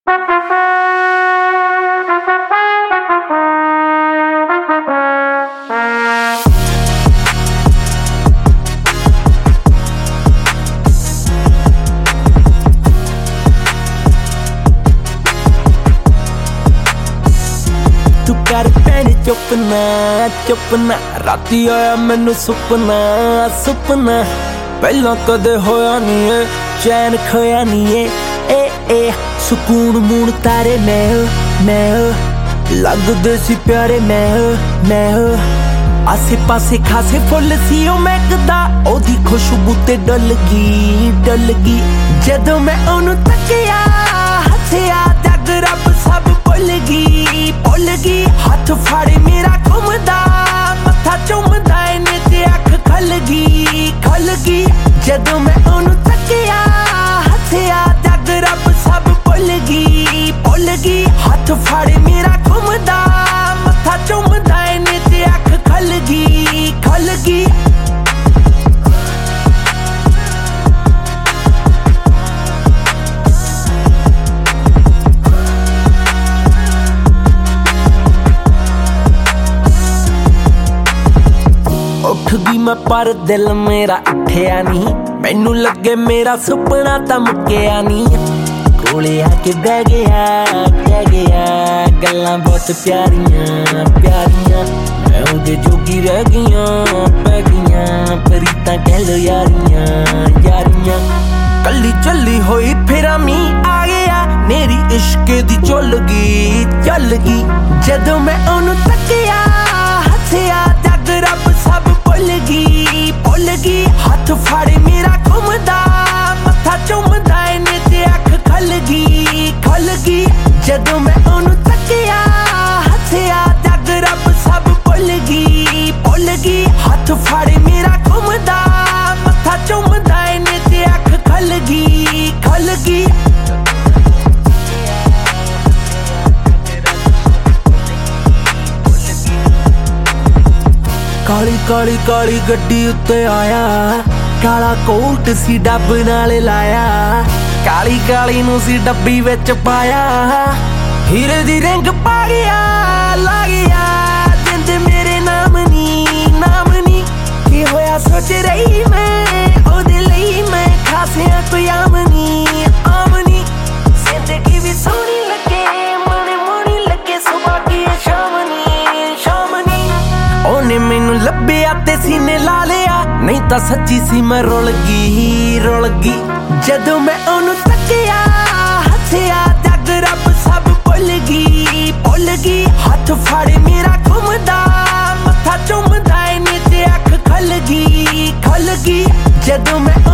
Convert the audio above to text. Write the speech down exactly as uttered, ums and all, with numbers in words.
कर भैन चुप ना चुप ना राती आया मैनू सुपना सुपना पहला कदे होया नी है चैन खोया नी है ए ए सुकून मून तारे मैं मैं लगदे सी प्यारे मैं मैं आसे पासे खासे फुल सी ओ महकदा ओदी खुशबू ते डल गई डल गई जदों मैं ओनू तकिया हसिया जग रब सब भुल गई भुल गई हाथ फाड़े मेरा घुमदा मत्था चुमदा इन्ने ते अख खल गई खल गई जदों मैं ओनू तकिया हसिया जग रब सब भुल गई भुल गई हाथ फाड़े मेरा घुमदा मत्था चुमदा इन्ने ते अख खल गई खल गई उठ गई मैं पर दिल मेरा उठिया नहीं मैनू लगे मेरा सुपना तो मुक्या नहीं कोले आके बह गया कह गया गल्लां बहुत प्यारियां प्यारियां मैं उहदे जोगी रह गईयां पै गईयां प्रीतां कह लो यारियां यारियां कली चली होई फिरा मी आ गया मेरी इश्क दी चुल गई चल गई जदों मैं ओनू तकिया हसिया जग रब सब भुल गई भुल गई हाथ फाड़े मेरा घुमदा मत्था चुमदा इन्ने ते अख खल गई खल गई जदों मैं ओनू तकिया हसिया जग रब सब भुल गई भुल गई हाथ फाड़े मेरा घुमदा मत्था चुमदा इन्ने ते अख खल गई खल गई काली काली काली गड्डी उत्ते आया काला कोट सी डब नाल लाया काली काली नू सी डब्बी विच पाया हीरे दी रिंग पा गया ला गया जिंद मेरे नाम नी नाम नी की होया सोच रही मैं ओदे लई मैं खासिया कोई आम नी आम नी जिंदगी भी सोहनी लगे मने मोनी लगे सुबह की शाम नी शाम नी ओने मैनू लभ्या ते सीने ला लिया नहीं तां सच्ची सी मैं रुल गई रुल गई जदों मैं ओनू तकिया हसिया जग रब सब भुल गई भुल गई हाथ फाड़े मेरा घुमदा मत्था चुमदा इन्ने ते अख खल गई खल गई जदों मैं